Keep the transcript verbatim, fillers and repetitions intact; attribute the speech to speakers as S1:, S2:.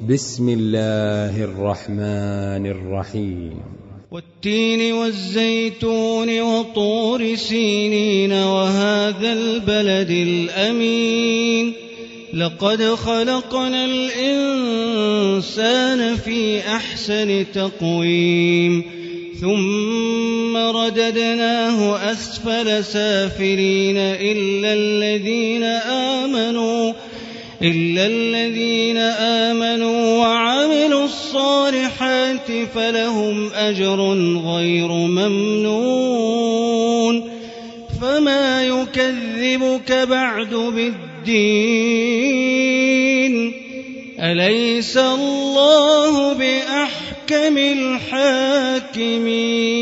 S1: بسم الله الرحمن الرحيم
S2: والتين والزيتون وطور سينين وهذا البلد الأمين لقد خلقنا الإنسان في أحسن تقويم ثم رددناه أسفل سافلين إلا الذين آمنوا إلا الذين آمنوا وعملوا الصالحات فلهم أجر غير ممنون فما يكذبك بعد بالدين أليس الله بأحكم الحاكمين